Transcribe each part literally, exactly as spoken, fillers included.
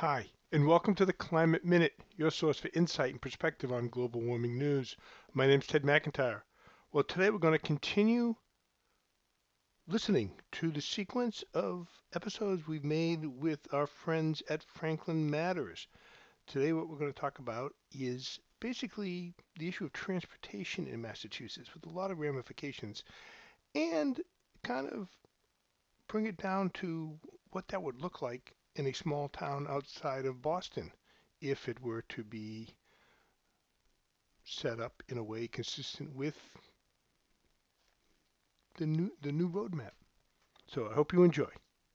Hi, and welcome to the Climate Minute, your source for insight and perspective on global warming news. My name is Ted McIntyre. Well, today we're going to continue listening to the sequence of episodes we've made with our friends at Franklin Matters. Today, what we're going to talk about is basically the issue of transportation in Massachusetts with a lot of ramifications and kind of bring it down to what that would look like in a small town outside of Boston if it were to be set up in a way consistent with the new the new roadmap. So I hope you enjoy.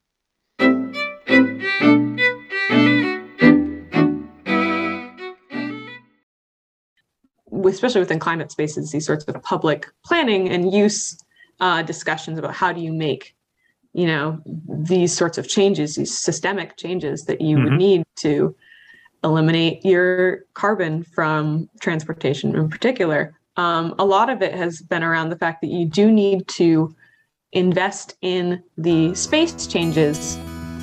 Especially within climate spaces, these sorts of public planning and use uh, discussions about how do you make, you know, these sorts of changes, these systemic changes that you mm-hmm. would need to eliminate your carbon from transportation in particular. Um, a lot of it has been around the fact that you do need to invest in the space changes.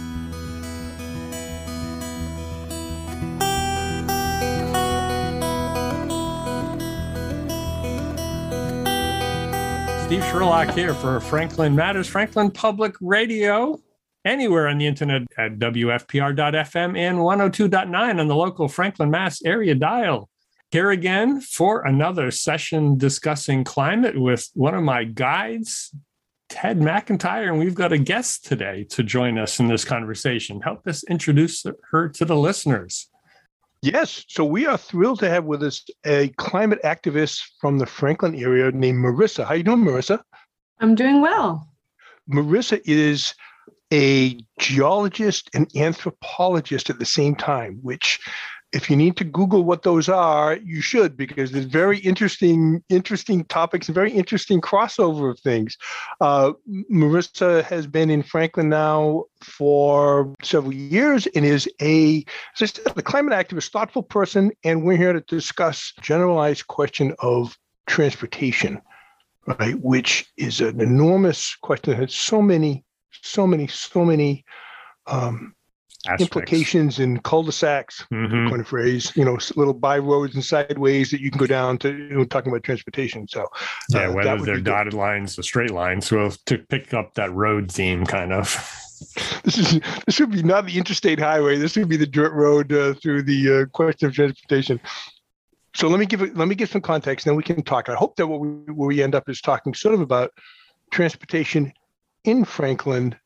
Steve Sherlock here for Franklin Matters, Franklin Public Radio, anywhere on the internet at W F P R dot F M and one oh two point nine on the local Franklin, Mass area dial. Here again for another session discussing climate with one of my guides, Ted McIntyre, and we've got a guest today to join us in this conversation. Help us introduce her to the listeners. Yes, so we are thrilled to have with us a climate activist from the Franklin area named Marissa. How you doing, Marissa? I'm doing well. Marissa is a geologist and anthropologist at the same time, which if you need to Google what those are, you should, because there's very interesting, interesting topics and very interesting crossover of things. Uh, Marissa has been in Franklin now for several years and is a, as I said, a climate activist, thoughtful person, and we're here to discuss generalized question of transportation, right? Which is an enormous question that has so many, so many, so many um, Aspects. implications in cul-de-sacs, mm-hmm. kind of phrase, you know, little by roads and sideways that you can go down to, you know, talking about transportation. So, yeah, uh, whether they're dotted good. lines or straight lines. So to pick up that road theme, kind of. This is this would be not the interstate highway. This would be the dirt road uh, through the uh, question of transportation. So let me give it, let me give some context, and then we can talk. I hope that what we, where we end up is talking sort of about transportation in Franklin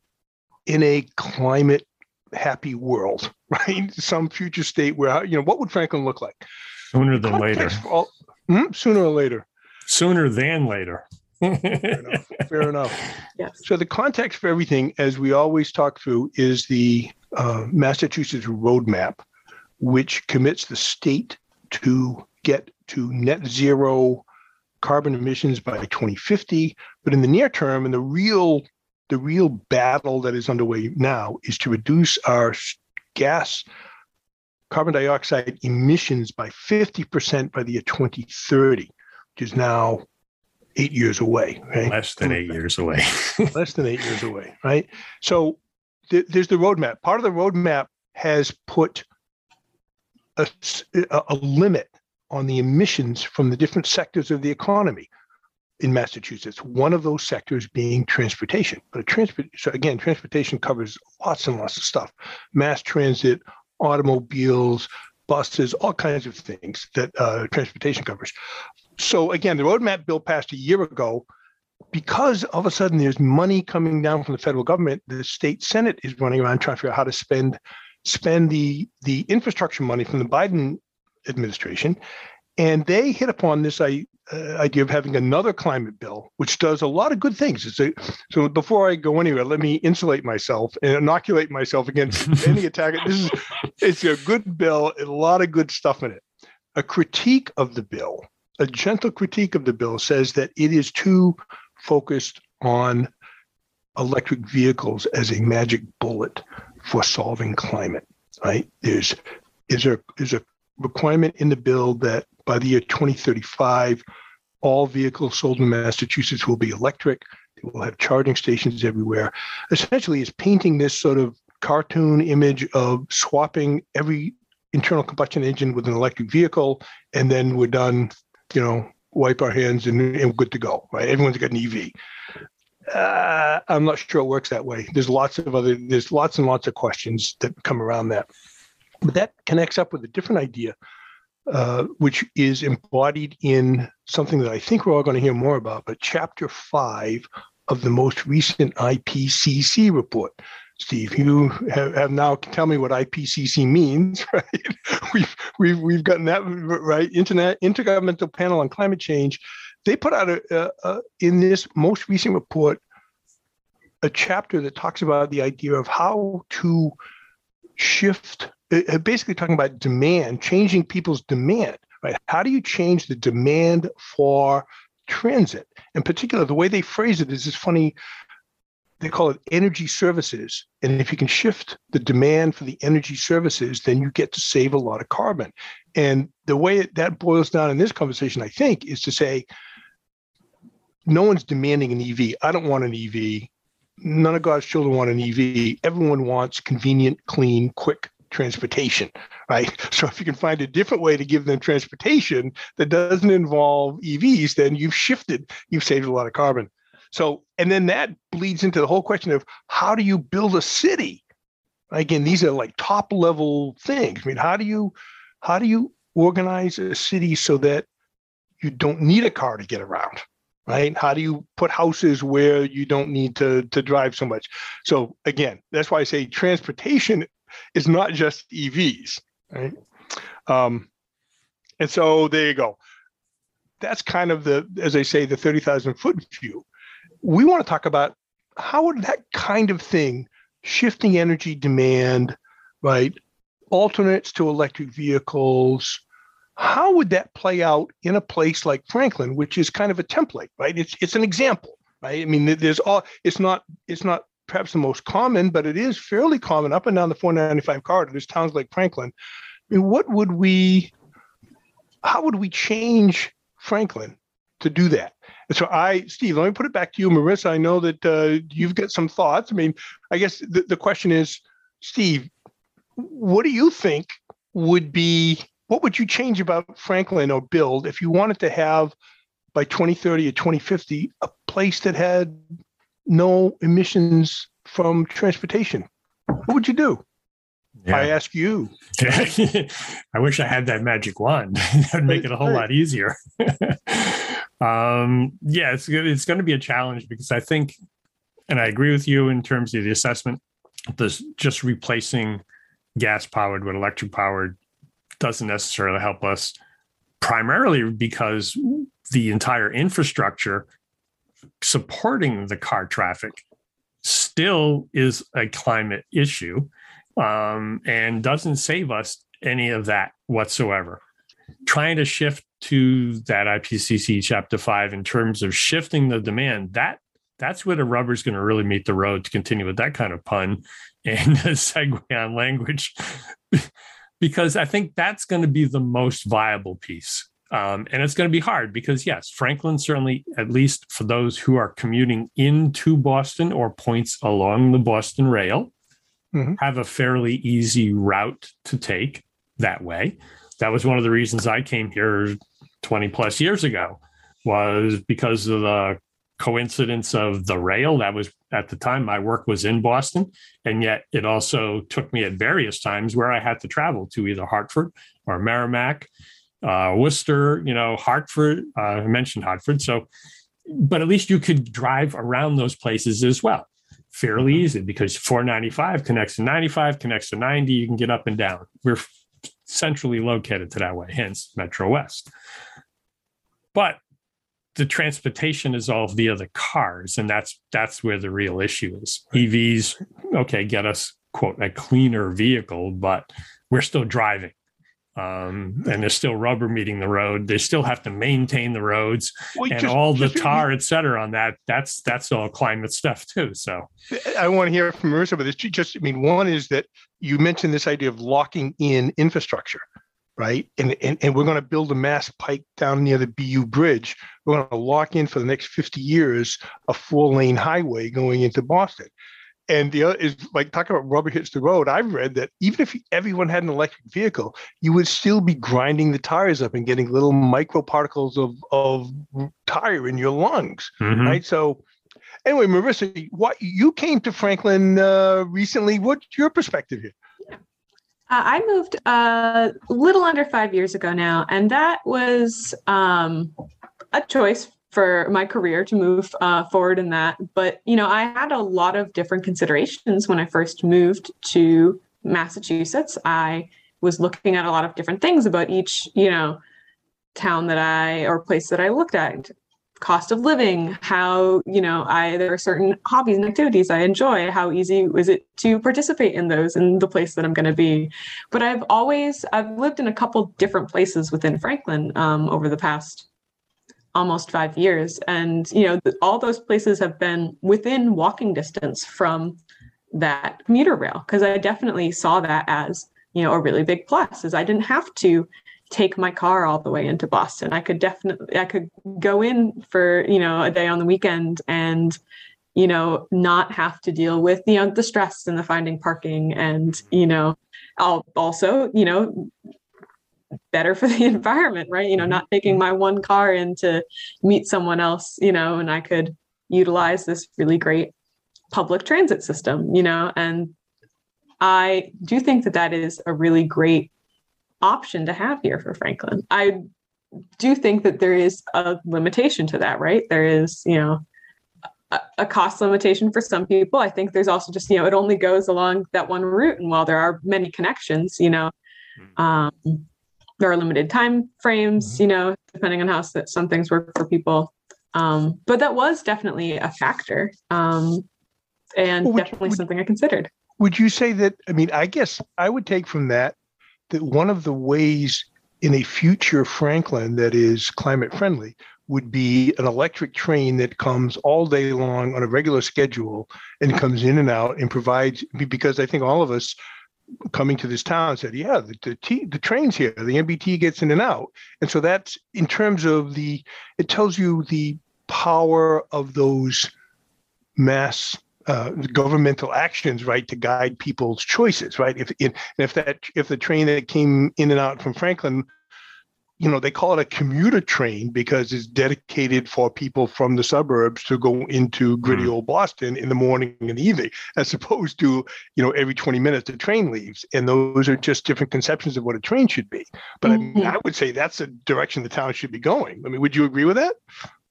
in a climate happy world, right? Some future state where, you know, what would Franklin look like? Sooner than later. All, hmm? Sooner or later. Sooner than later. Fair enough. Fair enough. Yes. So the context for everything, as we always talk through, is the uh, Massachusetts roadmap, which commits the state to get to net zero carbon emissions by twenty fifty. But in the near term, and the real The real battle that is underway now is to reduce our gas carbon dioxide emissions by fifty percent by the year twenty thirty, which is now eight years away. Right? Less than eight years away. Less than eight years away, right? So th- there's the roadmap. Part of the roadmap has put a, a limit on the emissions from the different sectors of the economy in Massachusetts, one of those sectors being transportation. But transport, so again, transportation covers lots and lots of stuff: mass transit, automobiles, buses, all kinds of things that uh, transportation covers. So again, the roadmap bill passed a year ago. Because all of a sudden there's money coming down from the federal government, the state Senate is running around trying to figure out how to spend spend the the infrastructure money from the Biden administration. And they hit upon this uh, idea of having another climate bill, which does a lot of good things. It's a, so before I go anywhere, let me insulate myself and inoculate myself against any attack. This is it's a good bill, a lot of good stuff in it. A critique of the bill, a gentle critique of the bill, says that it is too focused on electric vehicles as a magic bullet for solving climate. Right? There's is there is a requirement in the bill that by the year twenty thirty-five, all vehicles sold in Massachusetts will be electric. They will have charging stations everywhere. Essentially, it's painting this sort of cartoon image of swapping every internal combustion engine with an electric vehicle, and then we're done, you know, wipe our hands and, and good to go, right? Everyone's got an E V. Uh, I'm not sure it works that way. There's lots of other, there's lots and lots of questions that come around that. But that connects up with a different idea, uh, which is embodied in something that I think we're all going to hear more about, but chapter five of the most recent I P C C report. Steve, you have, have now tell me what I P C C means, right? We've we've we've gotten that right. Internet Intergovernmental Panel on Climate Change. They put out a, a, a in this most recent report a chapter that talks about the idea of how to shift. Uh, basically, talking about demand, changing people's demand. Right? How do you change the demand for transit? In particular, the way they phrase it is this funny. They call it energy services. And if you can shift the demand for the energy services, then you get to save a lot of carbon. And the way it, that boils down in this conversation, I think, is to say, no one's demanding an E V. I don't want an E V. None of God's children want an E V. Everyone wants convenient, clean, quick transportation, right? So if you can find a different way to give them transportation that doesn't involve E Vs, then you've shifted, you've saved a lot of carbon. So, and then that bleeds into the whole question of how do you build a city? Again, these are like top level things. I mean, how do you, how do you organize a city so that you don't need a car to get around, right? How do you put houses where you don't need to, to drive so much? So again, that's why I say transportation is not just E Vs, right? Um, and so there you go. That's kind of the, as I say, the thirty thousand foot view. We want to talk about how would that kind of thing, shifting energy demand, right, alternates to electric vehicles, how would that play out in a place like Franklin, which is kind of a template, right? It's it's an example, right? I mean, there's all, it's not it's not perhaps the most common, but it is fairly common up and down the four ninety-five corridor. There's towns like Franklin. I mean, what would we, how would we change Franklin to do that? And so I, Steve, let me put it back to you. Marissa, I know that uh, you've got some thoughts. I mean, I guess the, the question is, Steve, what do you think would be, what would you change about Franklin or build if you wanted to have by twenty thirty or twenty fifty, a place that had no emissions from transportation? What would you do? Yeah. I ask you. I wish I had that magic wand. That'd make it a whole lot easier. um, yeah, it's it's going to be a challenge because I think, and I agree with you in terms of the assessment, this just replacing gas powered with electric powered doesn't necessarily help us, primarily because the entire infrastructure supporting the car traffic still is a climate issue. Um, and doesn't save us any of that whatsoever. Trying to shift to that I P C C chapter five in terms of shifting the demand, that that's where the rubber's going to really meet the road, to continue with that kind of pun and a segue on language, because I think that's going to be the most viable piece. Um, and it's going to be hard because, yes, Franklin certainly, at least for those who are commuting into Boston or points along the Boston rail, Mm-hmm. have a fairly easy route to take that way. That was one of the reasons I came here twenty plus years ago, was because of the coincidence of the rail. That was, at the time, my work was in Boston. And yet it also took me at various times where I had to travel to either Hartford or Merrimack, uh, Worcester, you know, Hartford. Uh, I mentioned Hartford. So, but at least you could drive around those places as well. Fairly easy because four ninety-five connects to ninety-five, connects to ninety. You can get up and down. We're centrally located to that way, hence Metro West. But the transportation is all via the cars, and that's that's where the real issue is. E Vs, okay, get us, quote, a cleaner vehicle, but we're still driving. Um, and there's still rubber meeting the road. They still have to maintain the roads well, and just, all the just, tar, et cetera, on that. That's that's all climate stuff too. So I want to hear from Marissa, but it's just, I mean, one is that you mentioned this idea of locking in infrastructure, right? And and, and we're going to build a mass pike down near the B U Bridge. We're going to lock in for the next fifty years a four lane highway going into Boston. And the other is like talking about rubber hits the road. I've read that even if everyone had an electric vehicle, you would still be grinding the tires up and getting little microparticles of, of tire in your lungs, Mhm. right? So anyway, Marissa, what you came to Franklin uh, recently. What's your perspective here? Uh, I moved a little under five years ago now, and that was um, a choice for my career to move uh, forward in that. But, you know, I had a lot of different considerations when I first moved to Massachusetts. I was looking at a lot of different things about each, you know, town that I or place that I looked at. Cost of living, how, you know, I there are certain hobbies and activities I enjoy. How easy is it to participate in those in the place that I'm going to be? But I've always I've lived in a couple different places within Franklin um, over the past almost five years, and you know, all those places have been within walking distance from that commuter rail, because I definitely saw that as, you know, a really big plus. Is I didn't have to take my car all the way into Boston. I could definitely, I could go in for, you know, a day on the weekend and, you know, not have to deal with, you know, the stress and the finding parking and, you know, I'll also, you know, better for the environment, right? You know, not taking my one car in to meet someone else, you know, and I could utilize this really great public transit system, you know, and I do think that that is a really great option to have here for Franklin. I do think that there is a limitation to that, right? There is, you know, a, a cost limitation for some people. I think there's also just, you know, it only goes along that one route. And while there are many connections, you know, um, there are limited time frames, you know, depending on how some things work for people. Um, but that was definitely a factor, um, and Well, would- definitely would- something I considered. Would you say that, I mean, I guess I would take from that that one of the ways in a future Franklin that is climate friendly would be an electric train that comes all day long on a regular schedule and comes in and out and provides, because I think all of us coming to this town said, yeah, the, the, T, the train's here, the M B T gets in and out. And so that's in terms of the, it tells you the power of those mass Uh, governmental actions, right, to guide people's choices, right? If if, if that if the train that came in and out from Franklin, you know, they call it a commuter train because it's dedicated for people from the suburbs to go into gritty old Boston in the morning and the evening, as opposed to, you know, every twenty minutes the train leaves. And those are just different conceptions of what a train should be. But mm-hmm. I mean, I would say that's the direction the town should be going. I mean, would you agree with that?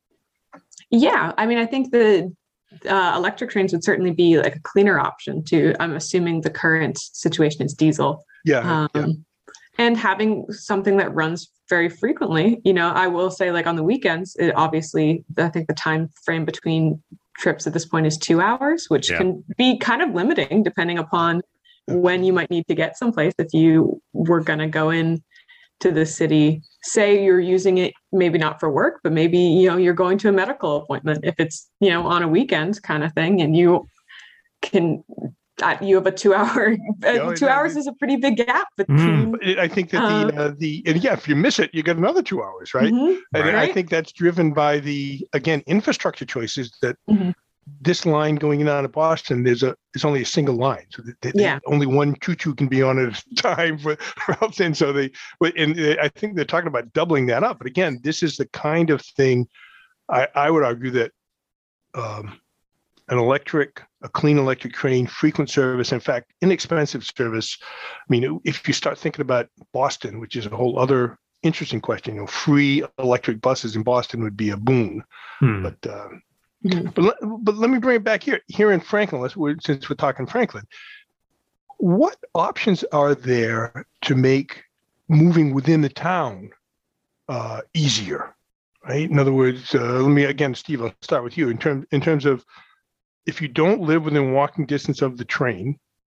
Yeah, I mean, I think the Uh, electric trains would certainly be like a cleaner option too. I'm assuming the current situation is diesel. Yeah, um, yeah. And having something that runs very frequently, you know, I will say like on the weekends, it obviously, I think the time frame between trips at this point is two hours, which yeah. can be kind of limiting depending upon when you might need to get someplace. If you were going to go in to the city, say you're using it, maybe not for work, but maybe, you know, you're going to a medical appointment, if it's, you know, on a weekend kind of thing, and you can, uh, you have a two hour, uh, two hours is a pretty big gap between. Mm. I think that the, uh, uh, the, and yeah, if you miss it, you get another two hours, right? Mm-hmm, and right. I think that's driven by the, again, infrastructure choices that mm-hmm. this line going in and out of Boston, there's a, it's only a single line. So they, yeah. they, only one choo-choo can be on at a time for routes. And so they, and I think they're talking about doubling that up. But again, this is the kind of thing I, I would argue that um, an electric, a clean electric train, frequent service, in fact, inexpensive service. I mean, if you start thinking about Boston, which is a whole other interesting question, you know, free electric buses in Boston would be a boon. Hmm. But, uh, Mm-hmm. But, let, but let me bring it back here. Here in Franklin, let's, we're, since we're talking Franklin, what options are there to make moving within the town uh, easier, right? In other words, uh, let me, again, Steve, I'll start with you. In, term, in terms of if you don't live within walking distance of the train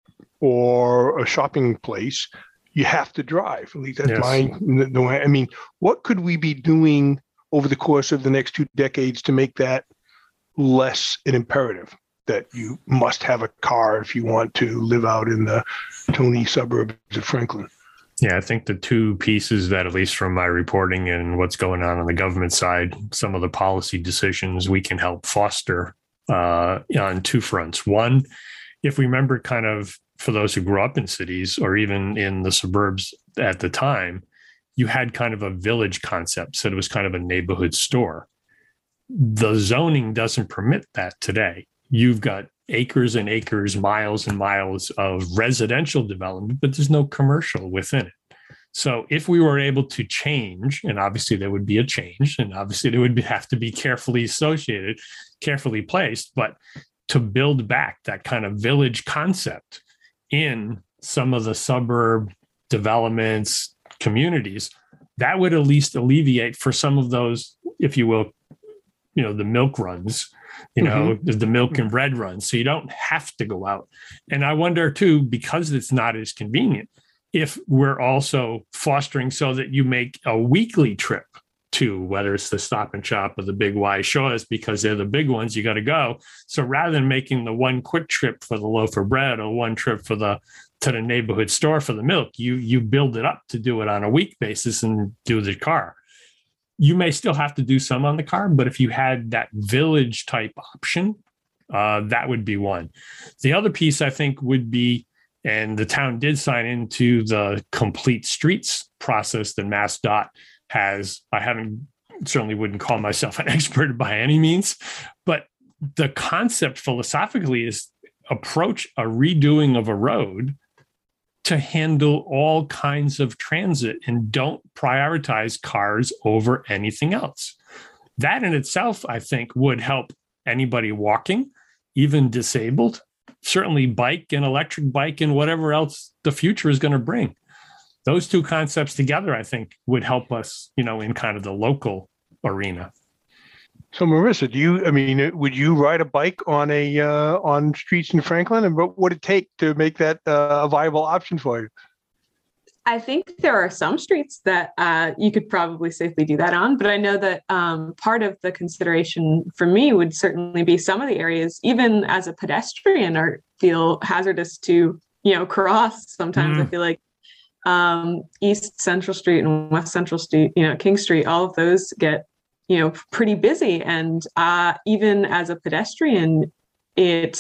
or a shopping place, you have to drive. At least that's yes. my, the way. I mean, what could we be doing over the course of the next two decades to make that less an imperative that you must have a car if you want to live out in the Tony suburbs of Franklin? Yeah, I think the two pieces that, at least from my reporting and what's going on on the government side, some of the policy decisions we can help foster uh, on two fronts. One if we remember kind of for those who grew up in cities or even in the suburbs at the time, you had kind of a village concept. So it was kind of a neighborhood store. The zoning doesn't permit that today. You've got acres and acres, miles and miles of residential development, but there's no commercial within it. So if we were able to change, and obviously there would be a change, and obviously there would be, have to be carefully associated, carefully placed, but to build back that kind of village concept in some of the suburb developments, communities, that would at least alleviate for some of those, if you will, you know, the milk runs, you know, mm-hmm. the milk and bread runs. So you don't have to go out. And I wonder too, because it's not as convenient, if we're also fostering so that you make a weekly trip to, whether it's the Stop and Shop or the Big Y Shaw's, because they're the big ones, you got to go. So rather than making the one quick trip for the loaf of bread or one trip for the to the neighborhood store for the milk, you you build it up to do it on a week basis and do the car. You may still have to do some on the car, but if you had that village type option, uh, that would be one. The other piece I think would be, and the town did sign into the complete streets process that MassDOT has. I haven't, certainly wouldn't call myself an expert by any means, but the concept philosophically is approach a redoing of a road to handle all kinds of transit and don't prioritize cars over anything else. That in itself, I think, would help anybody walking, even disabled, certainly bike and electric bike and whatever else the future is going to bring. Those two concepts together, I think, would help us, you know, in kind of the local arena. So, Marissa, do you, I mean, would you ride a bike on a, uh, on streets in Franklin? And what would it take to make that uh, a viable option for you? I think there are some streets that uh, you could probably safely do that on, but I know that um, part of the consideration for me would certainly be some of the areas, even as a pedestrian, are feel hazardous to, you know, cross. Sometimes mm. I feel like um, East Central Street and West Central Street, you know, King Street, all of those get, you know, pretty busy. And uh, even as a pedestrian, it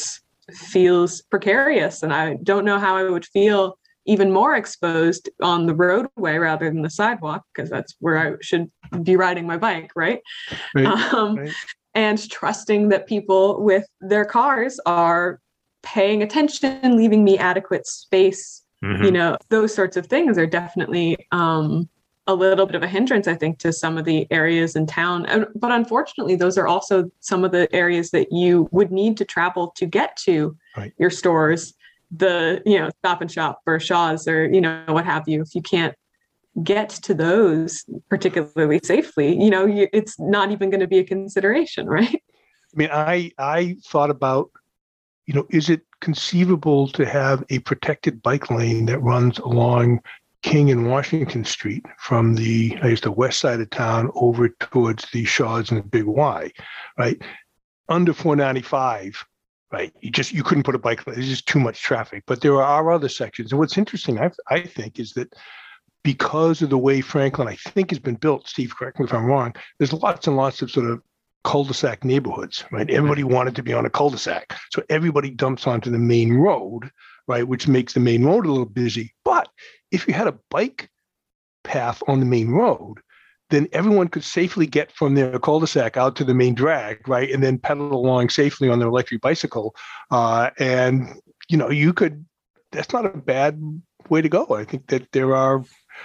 feels precarious. And I don't know how I would feel even more exposed on the roadway rather than the sidewalk, because that's where I should be riding my bike, right? Right, um, right. And trusting that people with their cars are paying attention, leaving me adequate space, mm-hmm. you know, those sorts of things are definitely um, a little bit of a hindrance, I think, to some of the areas in town. And, but unfortunately, those are also some of the areas that you would need to travel to get to right. your stores, the, you know, Stop and Shop or Shaw's or, you know, what have you. If you can't get to those particularly safely, you know, you, it's not even going to be a consideration, right? I mean, I, I thought about, you know, is it conceivable to have a protected bike lane that runs along King and Washington Street from the, I guess, the west side of town over towards the Shaw's and the Big Y, right? Under four ninety-five, right? You just, you couldn't put a bike lane. There's just too much traffic. But there are other sections. And what's interesting, I, I think, is that because of the way Franklin, I think, has been built, Steve, correct me if I'm wrong, there's lots and lots of sort of cul-de-sac neighborhoods, right? Everybody wanted to be on a cul-de-sac. So everybody dumps onto the main road, right? Which makes the main road a little busy. But if you had a bike path on the main road, then everyone could safely get from their cul-de-sac out to the main drag, right? And then pedal along safely on their electric bicycle. Uh, and, you know, you could, that's not a bad way to go. I think that there are,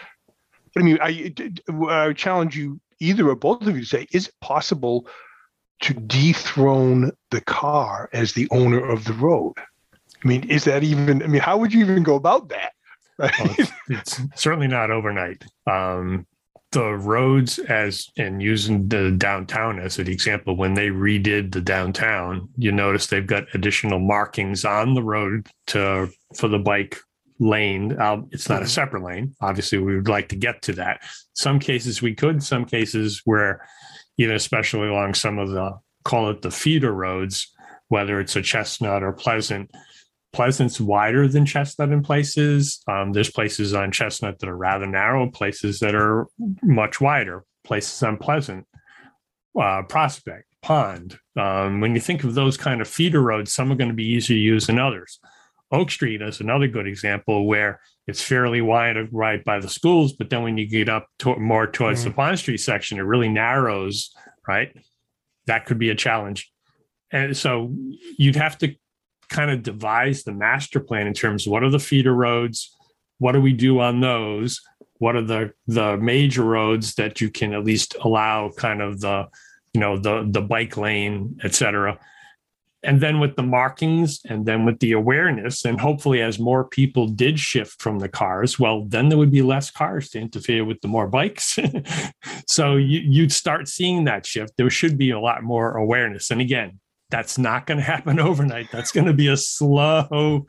I mean, I, I challenge you, either or both of you, to say, is it possible to dethrone the car as the owner of the road? I mean, is that even, I mean, how would you even go about that? Right? Well, it's, it's certainly not overnight. Um, the roads, as and using the downtown as an example, when they redid the downtown, you notice they've got additional markings on the road to for the bike lane. Um, it's not a separate lane. Obviously, we would like to get to that. Some cases we could, some cases where, even especially along some of the, call it the feeder roads, whether it's a Chestnut or Pleasant, Pleasant's wider than Chestnut in places. Um, there's places on Chestnut that are rather narrow, places that are much wider, places on Pleasant, uh, Prospect. Pond. Um, when you think of those kind of feeder roads, some are going to be easier to use than others. Oak Street is another good example where it's fairly wide right by the schools, but then when you get up to, more towards mm. the Pond Street section, it really narrows, right? That could be a challenge. And so you'd have to kind of devise the master plan in terms of what are the feeder roads, what do we do on those, what are the the major roads that you can at least allow kind of the, you know, the the bike lane, et cetera. And then with the markings and then with the awareness, and hopefully as more people did shift from the cars, well, then there would be less cars to interfere with the more bikes. So you, you'd start seeing that shift. There should be a lot more awareness. And again, that's not going to happen overnight. That's going to be a slow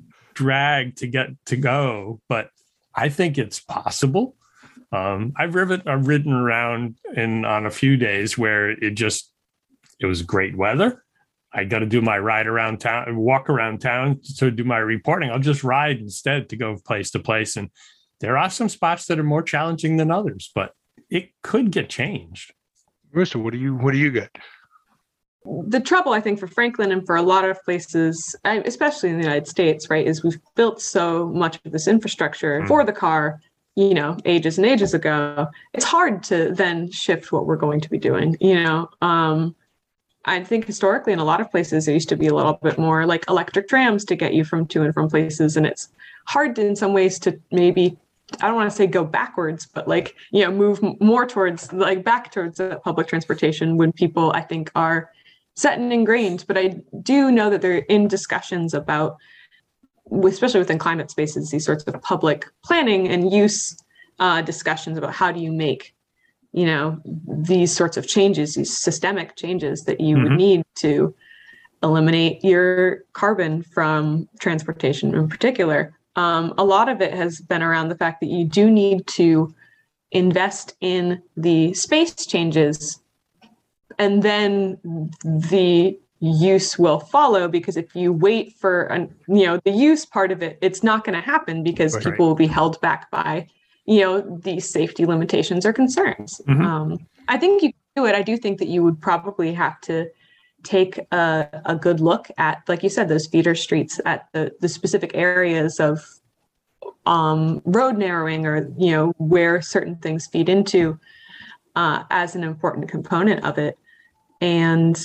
drag to get to go. But I think it's possible. Um, I've, ridden, I've ridden around in on a few days where it just, it was great weather. I got to do my ride around town, walk around town to do my reporting. I'll just ride instead to go place to place. And there are some spots that are more challenging than others, but it could get changed. Marissa, what do you what do you get? The trouble, I think, for Franklin and for a lot of places, especially in the United States, right, is we've built so much of this infrastructure mm. for the car, you know, ages and ages ago. It's hard to then shift what we're going to be doing, you know. Um, I think historically in a lot of places, there used to be a little bit more like electric trams to get you from to and from places. And it's hard to, in some ways to maybe, I don't want to say go backwards, but like, you know, move more towards like back towards uh, public transportation when people, I think, are set and ingrained. But I do know that they're in discussions about, especially within climate spaces, these sorts of public planning and use uh, discussions about how do you make, you know, these sorts of changes, these systemic changes that you mm-hmm. would need to eliminate your carbon from transportation in particular. Um, a lot of it has been around the fact that you do need to invest in the space changes, and then the use will follow, because if you wait for, an, you know, the use part of it, it's not going to happen because right. people will be held back by, you know, these safety limitations or concerns. Mm-hmm. Um, I think you can do it. I do think that you would probably have to take a, a good look at, like you said, those feeder streets, at the, the specific areas of um, road narrowing, or, you know, where certain things feed into uh, as an important component of it. And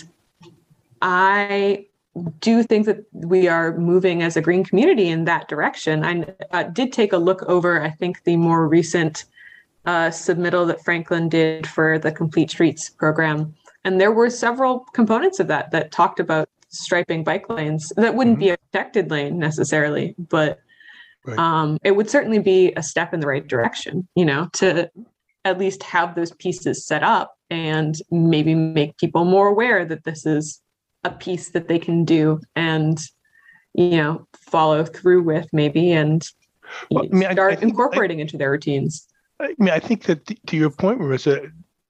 I do think that we are moving as a green community in that direction. I uh, did take a look over, I think, the more recent uh, submittal that Franklin did for the Complete Streets program. And there were several components of that that talked about striping bike lanes. That wouldn't mm-hmm. be a protected lane necessarily, but right. um, it would certainly be a step in the right direction, you know, to at least have those pieces set up and maybe make people more aware that this is a piece that they can do and, you know, follow through with maybe, and well, I mean, start I, I think, incorporating I, into their routines. I mean, I think that th- to your point, Marissa,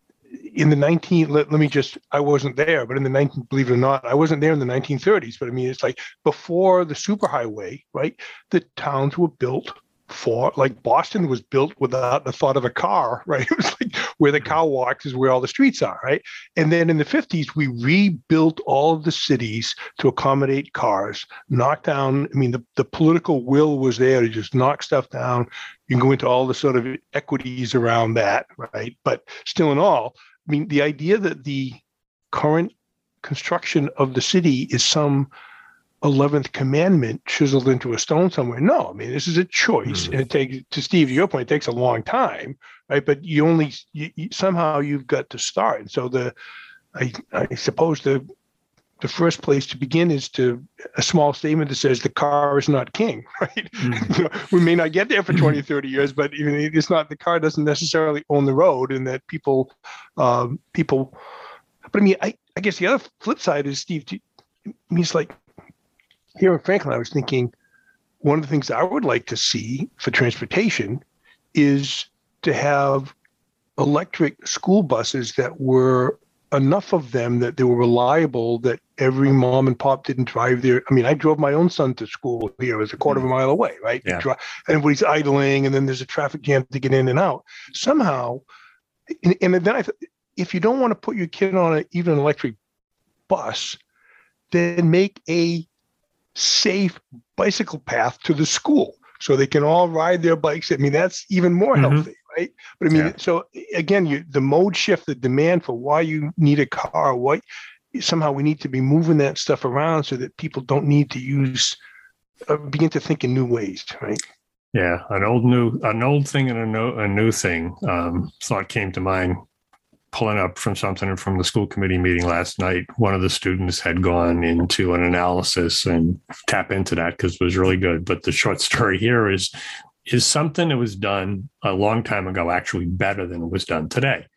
in the nineteen, let, let me just, I wasn't there, but in the nineteen, believe it or not, I wasn't there in the nineteen thirties, but I mean, it's like before the superhighway, right? The towns were built for, like Boston was built without the thought of a car, right? It was like where the cow walks is where all the streets are, right? And then in the fifties, we rebuilt all of the cities to accommodate cars, knock down, I mean, the, the political will was there to just knock stuff down. You can go into all the sort of equities around that, right? But still in all, I mean, the idea that the current construction of the city is some eleventh commandment chiseled into a stone somewhere. No, I mean, this is a choice. Mm-hmm. And it takes, to Steve, your point, it takes a long time, right? But you only, you, you, somehow you've got to start. And so the, I, I suppose the, the first place to begin is to a small statement that says the car is not king, right? Mm-hmm. You know, we may not get there for twenty, thirty years, but even it's not, the car doesn't necessarily own the road, and that people, um, people, but I mean, I, I guess the other flip side is, Steve, to, I mean, it's like, here in Franklin, I was thinking one of the things I would like to see for transportation is to have electric school buses that were enough of them that they were reliable, that every mom and pop didn't drive there. I mean, I drove my own son to school here. It was a quarter of a mile away, right? Yeah. Everybody's idling, and then there's a traffic jam to get in and out. Somehow, and, and then I thought, if you don't want to put your kid on a, even an electric bus, then make a safe bicycle path to the school so they can all ride their bikes. I mean, that's even more Mhm. healthy, right? But I mean, Yeah. so again, you, the mode shift, the demand for why you need a car, what somehow we need to be moving that stuff around so that people don't need to use, uh, begin to think in new ways, right? Yeah, an old new an old thing and a, no, a new thing. Um, thought came to mind pulling up from something from the school committee meeting last night. One of the students had gone into an analysis and tap into that because it was really good. But the short story here is is something that was done a long time ago actually better than it was done today.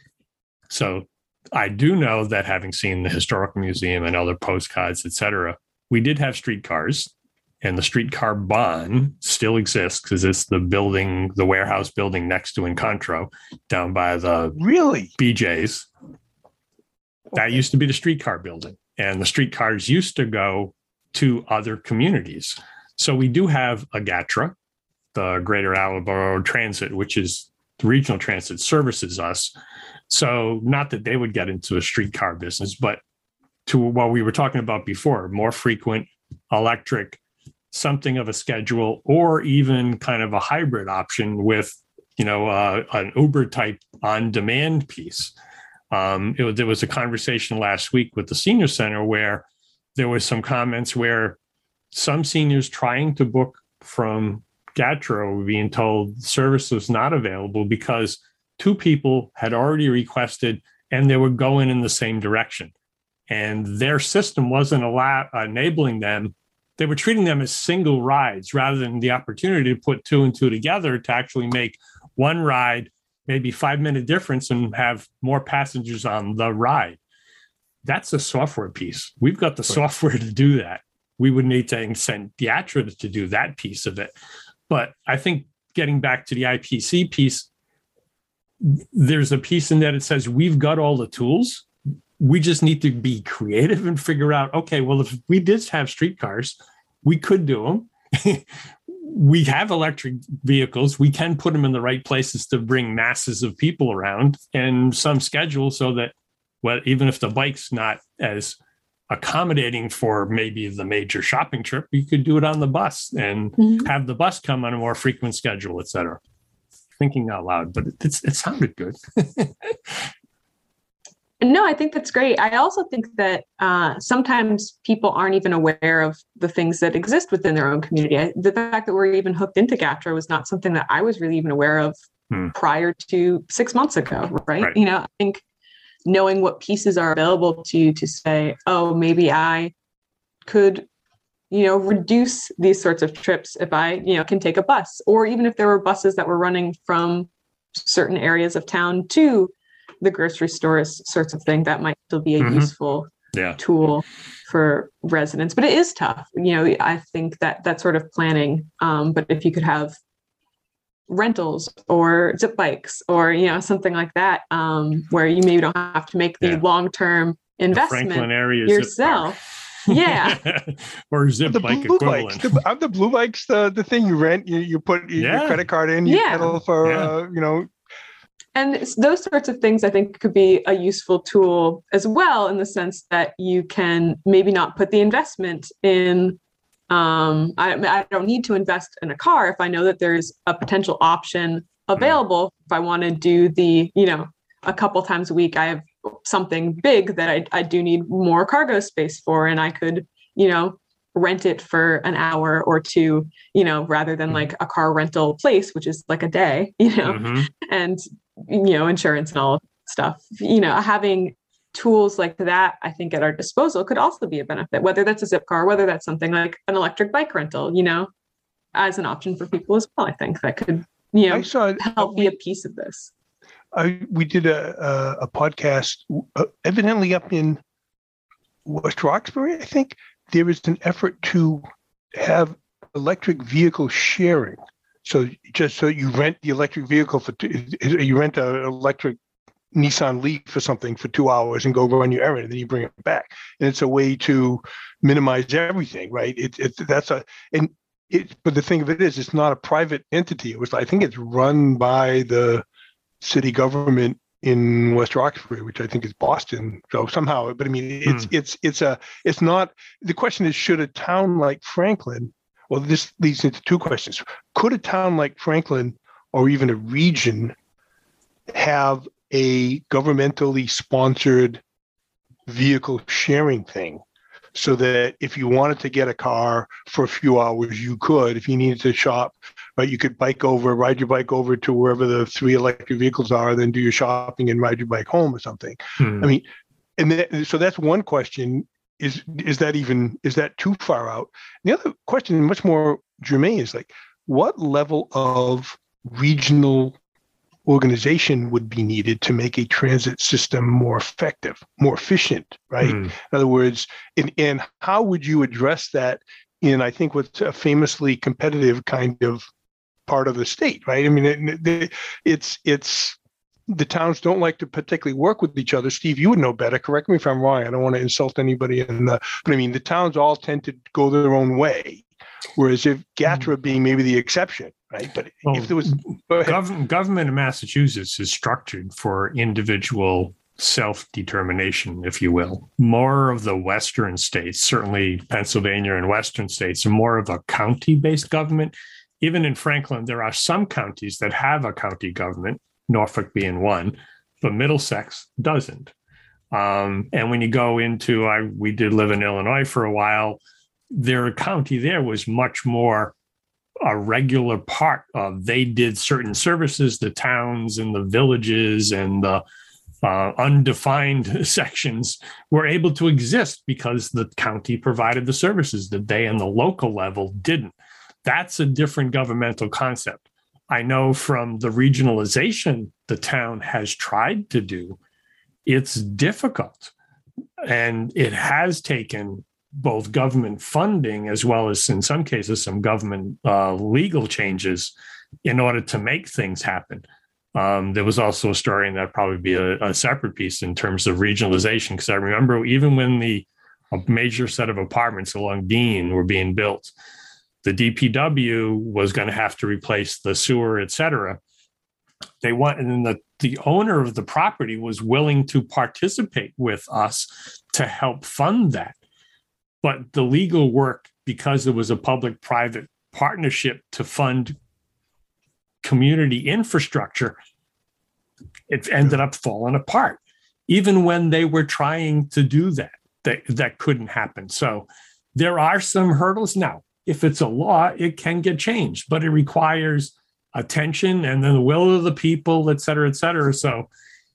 So I do know that having seen the Historical Museum and other postcards, et cetera, we did have streetcars. And the streetcar bond still exists because it's the building, the warehouse building next to Encontro down by the Really? B J's. That Okay. used to be the streetcar building. And the streetcars used to go to other communities. So we do have a GATRA, the Greater Attleboro Transit, which is the regional transit services us. So not that they would get into a streetcar business, but to what we were talking about before, more frequent electric, something of a schedule, or even kind of a hybrid option with, you know, uh, an Uber type on demand piece. Um, it was, there was a conversation last week with the senior center where there was some comments where some seniors trying to book from GATRA were being told service was not available because two people had already requested and they were going in the same direction. And their system wasn't allow, enabling them. They were treating them as single rides rather than the opportunity to put two and two together to actually make one ride, maybe five minute difference and have more passengers on the ride. That's a software piece. We've got the Right. software to do that. We would need to incent GATRA to do that piece of it. But I think getting back to the I P C piece, there's a piece in that it says we've got all the tools. We just need to be creative and figure out, okay, well, if we did have streetcars, we could do them. We have electric vehicles. We can put them in the right places to bring masses of people around and some schedule so that, well, even if the bike's not as accommodating for maybe the major shopping trip, you could do it on the bus and Mhm. have the bus come on a more frequent schedule, et cetera. Thinking out loud, but it's, it sounded good. No, I think that's great. I also think that uh, sometimes people aren't even aware of the things that exist within their own community. I, the fact that we're even hooked into GATRA was not something that I was really even aware of Hmm. prior to six months ago, right? Right. You know, I think knowing what pieces are available to you to say, oh, maybe I could, you know, reduce these sorts of trips if I, you know, can take a bus, or even if there were buses that were running from certain areas of town to the grocery stores, sorts of thing, that might still be a Mhm. useful Yeah. tool for residents. But it is tough. You know, I think that that sort of planning, um, but if you could have rentals or zip bikes or, you know, something like that, um, where you maybe don't have to make the Yeah. long-term The investment Franklin area yourself. Zip car. Yeah. Or zip The bike blue equivalent. bikes, the, are the blue bikes, the, the thing you rent, you, you put your, Yeah. your credit card in, you Yeah. pedal for, Yeah. uh, you know, And it's- those sorts of things, I think, could be a useful tool as well, in the sense that you can maybe not put the investment in. Um, I, I don't need to invest in a car if I know that there's a potential option available. If I want to do the, you know, a couple times a week, I have something big that I, I do need more cargo space for, and I could, you know, rent it for an hour or two, you know, rather than Mhm. like a car rental place, which is like a day, you know, Mhm. and, you know, insurance and all stuff. You know, having tools like that, I think, at our disposal could also be a benefit, whether that's a zip car, whether that's something like an electric bike rental, you know, as an option for people as well. I think that could, you know, I saw, help be a piece of this. I, we did a, a, a podcast, uh, evidently up in West Roxbury, I think. There is an effort to have electric vehicle sharing. So just so you rent the electric vehicle for, two, you rent an electric Nissan Leaf or something for two hours and go run your errand, and then you bring it back. And it's a way to minimize everything, right? It, it that's a, and it, but the thing of it is, it's not a private entity. It was, I think it's run by the city government in West Roxbury, which I think is Boston. So somehow, but I mean, it's Hmm. it's it's a it's not. The question is, should a town like Franklin? Well, this leads into two questions. Could a town like Franklin, or even a region, have a governmentally sponsored vehicle sharing thing, so that if you wanted to get a car for a few hours, you could. If you needed to shop, right, you could bike over, ride your bike over to wherever the three electric vehicles are, then do your shopping and ride your bike home or something. Hmm. I mean, and that, so that's one question. Is is that even is that too far out? The other question, much more germane, is like, what level of regional organization would be needed to make a transit system more effective, more efficient, right? Hmm. In other words, and, and how would you address that in, I think, what's a famously competitive kind of part of the state, right? I mean, it, it's it's the towns don't like to particularly work with each other. Steve, you would know better. Correct me if I'm wrong. I don't want to insult anybody in the, but I mean, the towns all tend to go their own way. Whereas if GATRA being maybe the exception, right? But Well, if there was, go ahead. Gov- government in Massachusetts is structured for individual self-determination, if you will. More of the Western states, certainly Pennsylvania and Western states, are more of a county-based government. Even in Franklin, there are some counties that have a county government, Norfolk being one, but Middlesex doesn't. Um, and when you go into, I we did live in Illinois for a while, their county there was much more a regular part of, they did certain services, the towns and the villages and the uh, undefined sections were able to exist because the county provided the services that they and the local level didn't. That's a different governmental concept. I know from the regionalization the town has tried to do, it's difficult. And it has taken both government funding as well as, in some cases, some government uh, legal changes in order to make things happen. Um, there was also a story, and that'd probably be a, a separate piece in terms of regionalization, because I remember even when the a major set of apartments along Dean were being built, the D P W was going to have to replace the sewer, et cetera. They want, and then the, the owner of the property was willing to participate with us to help fund that. But the legal work, because there was a public-private partnership to fund community infrastructure, it ended up falling apart. Even when they were trying to do that, that, that couldn't happen. So there are some hurdles. Now, if it's a law, it can get changed, but it requires attention and then the will of the people, et cetera, et cetera. So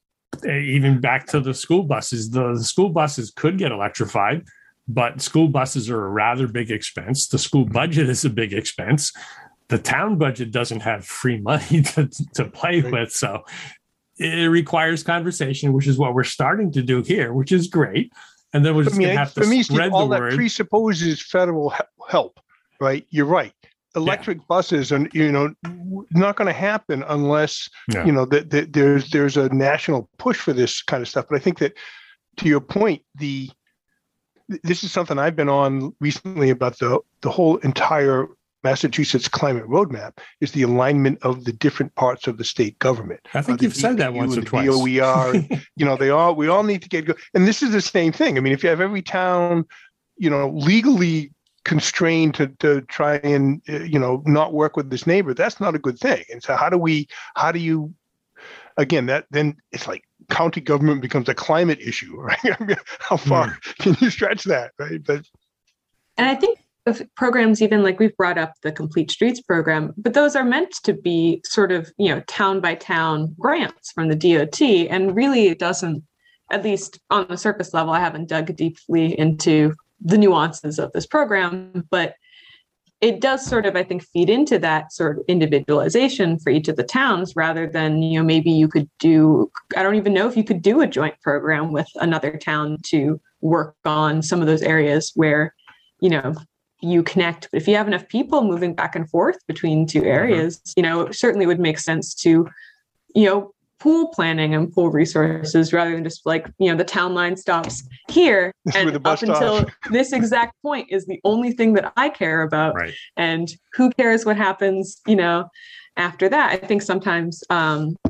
even back to the school buses, the, the school buses could get electrified, but school buses are a rather big expense. The school budget is a big expense. The town budget doesn't have free money to, to play Right. with. So it requires conversation, which is what we're starting to do here, which is great. And then we're just I mean, going to have to for me, Steve, spread the all that word. presupposes federal he- help, right? You're right. Electric buses are, you know, not going to happen unless, Yeah. you know, that that there's there's a national push for this kind of stuff. But I think that, to your point, the this is something I've been on recently about the the whole entire Massachusetts climate roadmap is the alignment of the different parts of the state government. I think Uh, the you've said that D P U once or and the twice. D O E R, you know, they all we all need to get go. And this is the same thing. I mean, if you have every town, you know, legally constrained to to try and uh, you know not work with this neighbor, that's not a good thing. And so how do we how do you again that then it's like county government becomes a climate issue, right? I mean, how far can you stretch that, right? But And I think of programs, even like we've brought up the Complete Streets program, but those are meant to be sort of, you know, town by town grants from the D O T. And really it doesn't, at least on the surface level, I haven't dug deeply into the nuances of this program, but it does sort of, I think, feed into that sort of individualization for each of the towns rather than, you know, maybe you could do, I don't even know if you could do a joint program with another town to work on some of those areas where, you know, you connect. But if you have enough people moving back and forth between two areas, mm-hmm. you know, it certainly would make sense to, you know, pool planning and pool resources rather than just like, you know, the town line stops here and up until this exact point is the only thing that I care about. Right. And who cares what happens, you know, after that. I think sometimes um,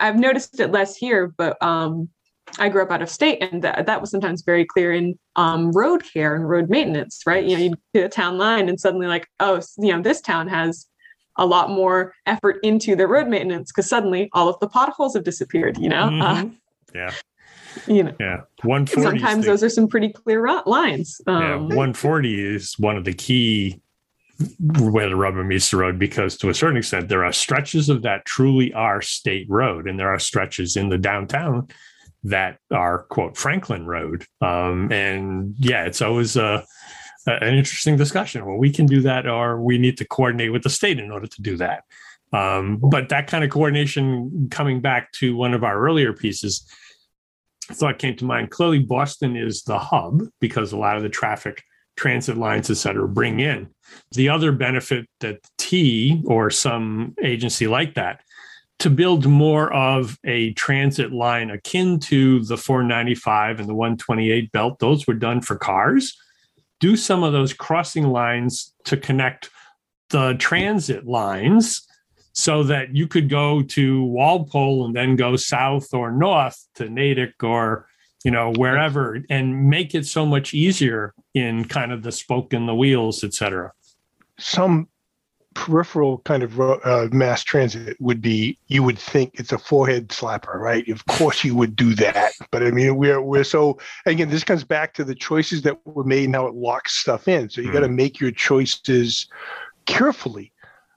I've noticed it less here, but um, I grew up out of state, and that, that was sometimes very clear in um, road care and road maintenance, right? You know, you'd hit a town line and suddenly like, oh, you know, this town has a lot more effort into their road maintenance because suddenly all of the potholes have disappeared, you know? Mm-hmm. Uh, yeah. You know, yeah. one forty. Sometimes the, those are some pretty clear lines. Um, yeah. one forty is one of the key where the rubber meets the road, because to a certain extent, there are stretches of that truly are state road. And there are stretches in the downtown that are, quote, Franklin Road. Um, and yeah, it's always a, an interesting discussion. Well, we can do that, or we need to coordinate with the state in order to do that. Um, but that kind of coordination, coming back to one of our earlier pieces, thought came to mind. Clearly, Boston is the hub because a lot of the traffic, transit lines, et cetera, bring in. The other benefit that T or some agency like that, to build more of a transit line akin to the four ninety-five and the one twenty-eight belt, those were done for cars. Do some of those crossing lines to connect the transit lines so that you could go to Walpole and then go south or north to Natick or, you know, wherever, and make it so much easier in kind of the spoke in the wheels, et cetera. Some peripheral kind of uh, mass transit would be, you would think it's a forehead slapper, right? Of course you would do that. But I mean, we're, we're so, again, this comes back to the choices that were made and how it locks stuff in. So you mm. got to make your choices carefully.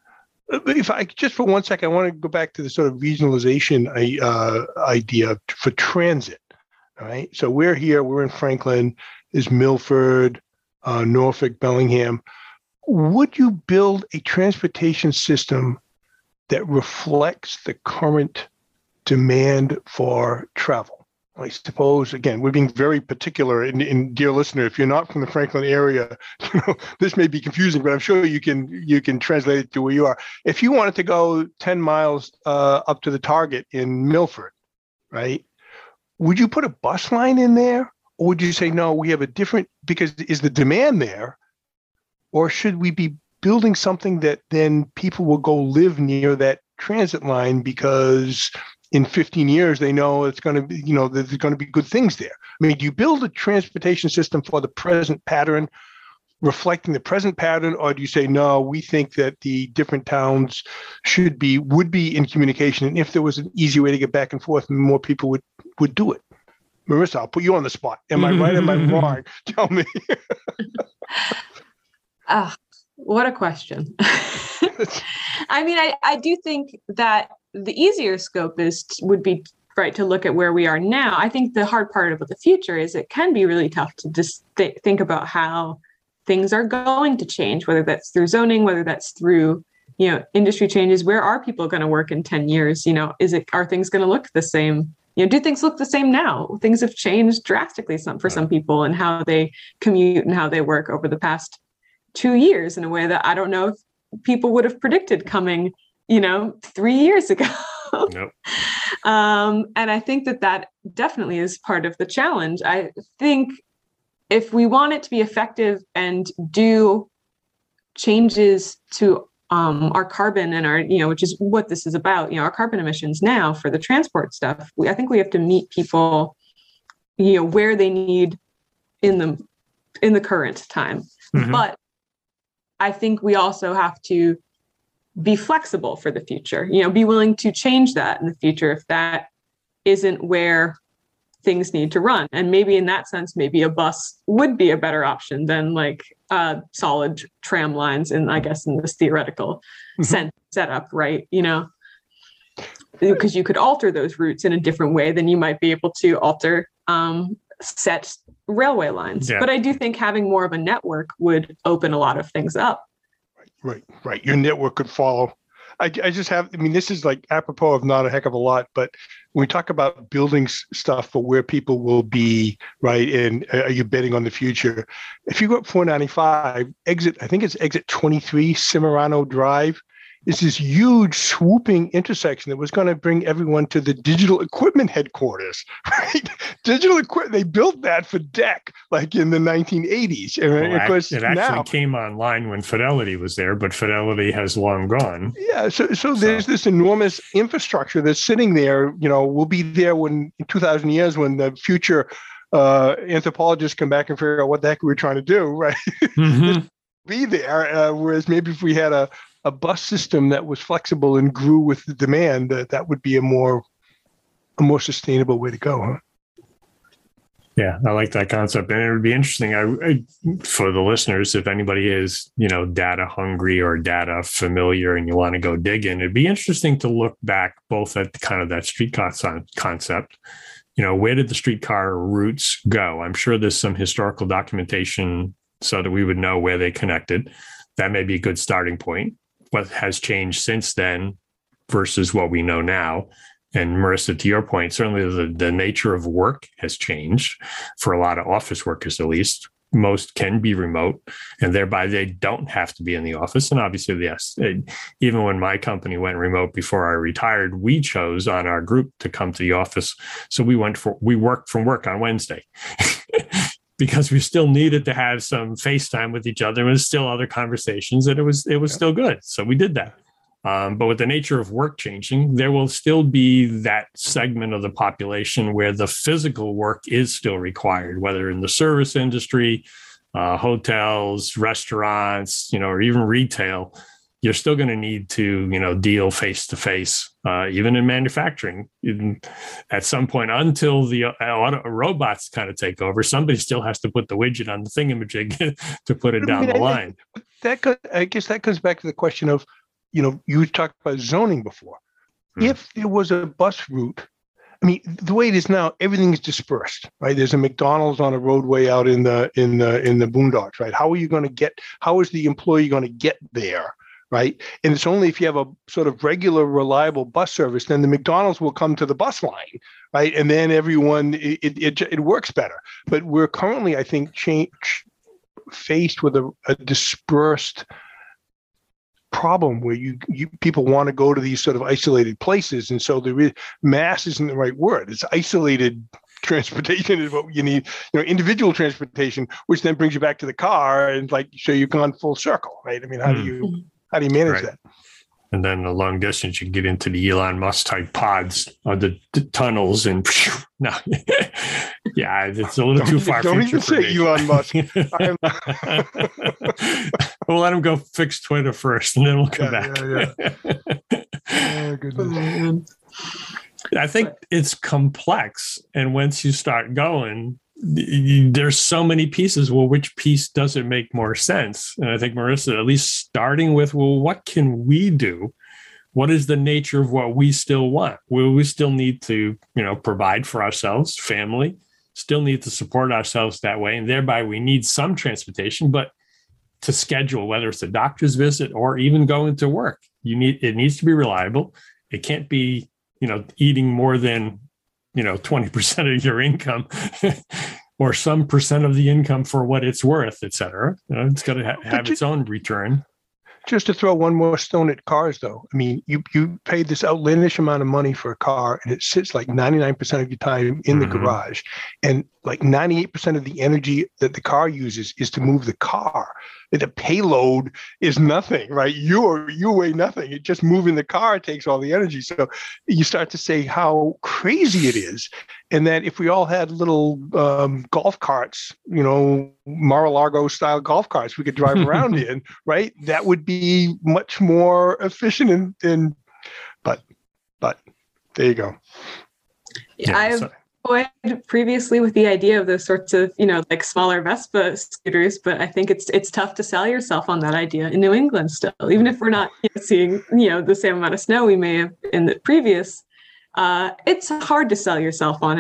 If I just for one second, I want to go back to the sort of regionalization uh, idea for transit. All right. So we're here, we're in Franklin, is Milford, uh, Norfolk, Bellingham. Would you build a transportation system that reflects the current demand for travel? I suppose, again, we're being very particular, and, and dear listener, if you're not from the Franklin area, you know, this may be confusing, but I'm sure you can you can translate it to where you are. If you wanted to go ten miles uh, up to the Target in Milford, right, would you put a bus line in there? Or would you say, no, we have a different, because is the demand there? Or should we be building something that then people will go live near that transit line because in fifteen years, they know it's going to be, you know, there's going to be good things there. I mean, do you build a transportation system for the present pattern, reflecting the present pattern, or do you say, no, we think that the different towns should be, would be in communication, and if there was an easy way to get back and forth, more people would, would do it? Marissa, I'll put you on the spot. Am I right? Am I wrong? Tell me. Ah, what a question. I mean, I, I do think that the easier scope is would be right to look at where we are now. I think the hard part about the future is it can be really tough to just th- think about how things are going to change, whether that's through zoning, whether that's through, you know, industry changes. Where are people going to work in ten years? You know, is it, are things going to look the same? You know, do things look the same now? Things have changed drastically some for some people and how they commute and how they work over the past two years in a way that I don't know if people would have predicted coming, you know, three years ago. Nope. um, and I think that that definitely is part of the challenge. I think if we want it to be effective and do changes to um, our carbon and our, you know, which is what this is about, you know, our carbon emissions now for the transport stuff, we, I think we have to meet people, you know, where they need in the, in the current time. Mm-hmm. But I think we also have to be flexible for the future, you know, be willing to change that in the future if that isn't where things need to run. And maybe in that sense, maybe a bus would be a better option than like uh, solid tram lines in, I guess, in this theoretical mm-hmm. sense setup, right? You know, because you could alter those routes in a different way than you might be able to alter um, set railway lines. Yeah. But I do think having more of a network would open a lot of things up. Right, right. Your network could follow. I, I just have, I mean, this is like apropos of not a heck of a lot, but when we talk about building stuff for where people will be, right, and are you betting on the future? If you go up four ninety-five, exit, I think it's exit twenty-three, Cimarano Drive, is this huge swooping intersection that was going to bring everyone to the digital equipment headquarters, right? Digital equipment, they built that for D E C, like in the nineteen eighties. And well, of course, it actually now, came online when Fidelity was there, but Fidelity has long gone. Yeah, so, so there's so. this enormous infrastructure that's sitting there, you know, will be there when in two thousand years when the future uh, anthropologists come back and figure out what the heck we were trying to do, right? Mm-hmm. Be there, uh, whereas maybe if we had a a bus system that was flexible and grew with the demand, that that would be a more a more sustainable way to go, huh? Yeah, I like that concept, and it would be interesting I, I, for the listeners, if anybody is, you know, data hungry or data familiar, and you want to go dig in. It'd be interesting to look back both at kind of that streetcar concept. You know, where did the streetcar routes go? I'm sure there's some historical documentation so that we would know where they connected. That may be a good starting point. What has changed since then versus what we know now. And Marissa, to your point, certainly the, the nature of work has changed for a lot of office workers, at least. Most can be remote, and thereby they don't have to be in the office. And obviously, yes, it, even when my company went remote before I retired, we chose on our group to come to the office. So we went for, we worked from work on Wednesday. Because we still needed to have some FaceTime with each other. There was still other conversations, and it was it was still good. So we did that. Um, but with the nature of work changing, there will still be that segment of the population where the physical work is still required, whether in the service industry, uh, hotels, restaurants, you know, or even retail. You're still going to need to, you know, deal face to face, even in manufacturing. Even at some point, until the uh, auto, robots kind of take over, somebody still has to put the widget on the thingamajig to put it down I mean, the line. I, that could, I guess that comes back to the question of, you know, you talked about zoning before. Hmm. If there was a bus route, I mean, the way it is now, everything is dispersed, right? There's a McDonald's on a roadway out in the in the in the boondocks, right? How are you going to get? How is the employee going to get there? Right. And it's only if you have a sort of regular, reliable bus service, then the McDonald's will come to the bus line. Right. And then everyone, it it, it works better. But we're currently, I think, change, faced with a, a dispersed problem where you, you people want to go to these sort of isolated places. And so there is mass isn't the right word. It's isolated transportation is what you need, you know, individual transportation, which then brings you back to the car and like, so you've gone full circle. Right. I mean, how mm. do you How do you manage right. that? And then the long distance, you can get into the Elon Musk type pods or the, the tunnels and no, yeah, it's a little don't, too far. Don't even say me. Elon Musk. We'll let him go fix Twitter first, and then we'll come yeah, back. Yeah, yeah. Oh, goodness. I think it's complex, and once you start going, there's so many pieces. Well, which piece does it make more sense? And I think, Marissa, at least starting with, well, what can we do? What is the nature of what we still want? Will we still need to, you know, provide for ourselves, family, still need to support ourselves that way. And thereby we need some transportation, but to schedule, whether it's a doctor's visit or even going to work, you need, it needs to be reliable. It can't be, you know, eating more than, you know, twenty percent of your income or some percent of the income for what it's worth, et cetera. You know, it's got to ha- have its own return. Just to throw one more stone at cars, though. I mean, you you pay this outlandish amount of money for a car, and it sits like ninety-nine percent of your time in the mm-hmm. garage. And like ninety-eight percent of the energy that the car uses is to move the car. The payload is nothing, right? You are, you weigh nothing. It just moving the car takes all the energy. So you start to say how crazy it is. And that if we all had little um, golf carts, you know, Mar-a-Lago style golf carts we could drive around in, right? That would be much more efficient. And, and but, but there you go. Yeah, I've toyed previously with the idea of those sorts of, you know, like smaller Vespa scooters, but I think it's it's tough to sell yourself on that idea in New England still, even if we're not you know, seeing, you know, the same amount of snow we may have in the previous. Uh, it's hard to sell yourself on a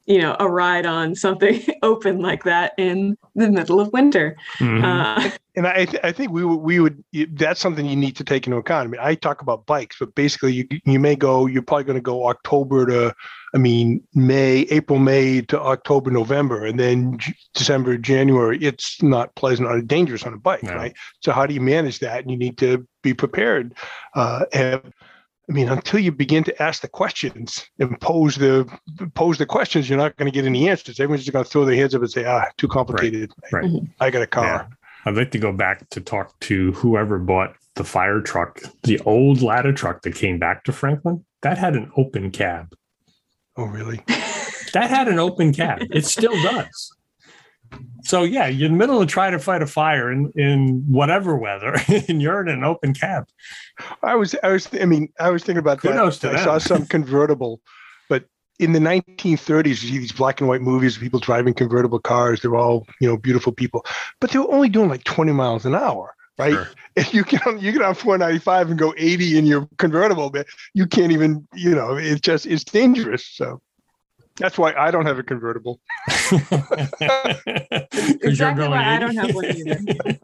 you know, a ride on something open like that in the middle of winter. Mhm. Uh, And I, th- I think we would, we would, that's something you need to take into account. I mean, I talk about bikes, but basically you, you may go, you're probably going to go October to, I mean, May, April, May to October, November, and then J- December, January, it's not pleasant or dangerous on a bike, No. right? So how do you manage that? And you need to be prepared. Uh, and I mean, until you begin to ask the questions and pose the pose the questions, you're not going to get any answers. Everyone's just going to throw their heads up and say, ah, too complicated. Right. I got a car. Yeah. I'd like to go back to talk to whoever bought the fire truck, the old ladder truck that came back to Franklin. That had an open cab. Oh, really? That had an open cab. It still does. So yeah, you're in the middle of trying to fight a fire in, in whatever weather, and you're in an open cab. I was, I was, I mean, I was thinking about Kudos that. to I saw them. some convertible, but in the nineteen thirties, you see these black and white movies of people driving convertible cars. They're all, you know, beautiful people, but they were only doing like twenty miles an hour, right? Sure. If you get on, you get on four ninety-five and go eighty in your convertible, but you can't even, you know, it's just, it's dangerous. So that's why I don't have a convertible. exactly why I don't have one either.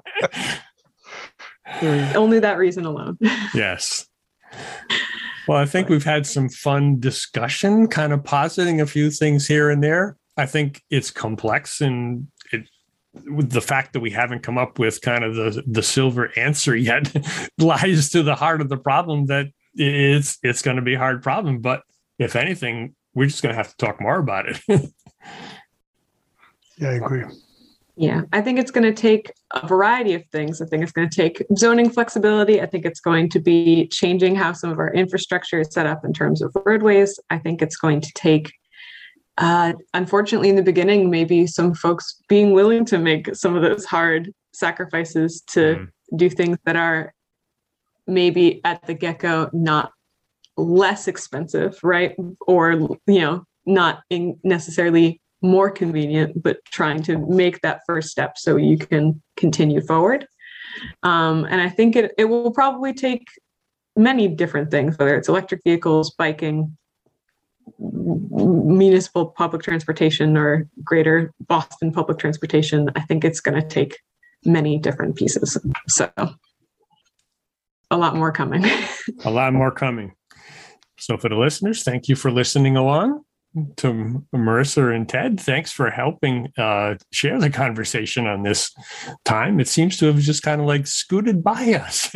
Only that reason alone. Yes. Well, I think we've had some fun discussion, kind of positing a few things here and there. I think it's complex, and it, with the fact that we haven't come up with kind of the, the silver answer yet lies to the heart of the problem that it's, it's going to be a hard problem. But if anything, we're just going to have to talk more about it. Yeah, I agree. Yeah, I think it's going to take a variety of things. I think it's going to take zoning flexibility. I think it's going to be changing how some of our infrastructure is set up in terms of roadways. I think it's going to take, uh, unfortunately, in the beginning, maybe some folks being willing to make some of those hard sacrifices to mm-hmm. do things that are maybe at the get-go not less expensive, right? Or, you know, not in necessarily more convenient, but trying to make that first step so you can continue forward. Um, and I think it, it will probably take many different things, whether it's electric vehicles, biking, municipal public transportation, or greater Boston public transportation. I think it's going to take many different pieces. So a lot more coming. A lot more coming. So for the listeners, thank you for listening along. To Marissa and Ted, thanks for helping uh, share the conversation on this time. It seems to have just kind of like scooted by us.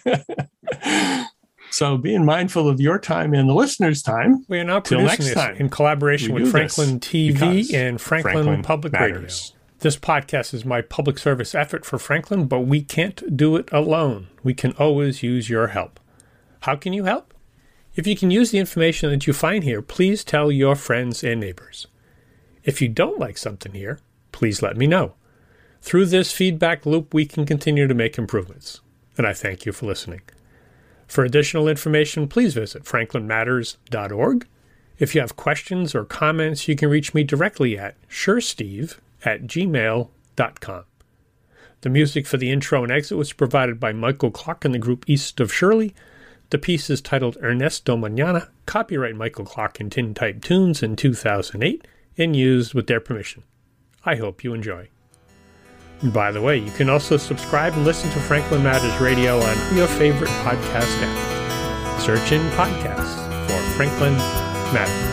So being mindful of your time and the listeners' time. We are now till producing next this time. in collaboration We with do Franklin this T V because and Franklin, Franklin Public matters. Radio. This podcast is my public service effort for Franklin, but we can't do it alone. We can always use your help. How can you help? If you can use the information that you find here, please tell your friends and neighbors. If you don't like something here, please let me know. Through this feedback loop, we can continue to make improvements. And I thank you for listening. For additional information, please visit franklin matters dot org. If you have questions or comments, you can reach me directly at suresteve at gmail dot com. The music for the intro and exit was provided by Michael Clark and the group East of Shirley. The piece is titled Ernesto Mañana, copyright Michael Clark and Tintype Tunes in two thousand eight, and used with their permission. I hope you enjoy. And by the way, you can also subscribe and listen to Franklin Matters Radio on your favorite podcast app. Search in podcasts for Franklin Matters.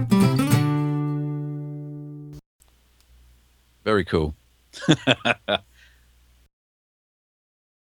Very cool.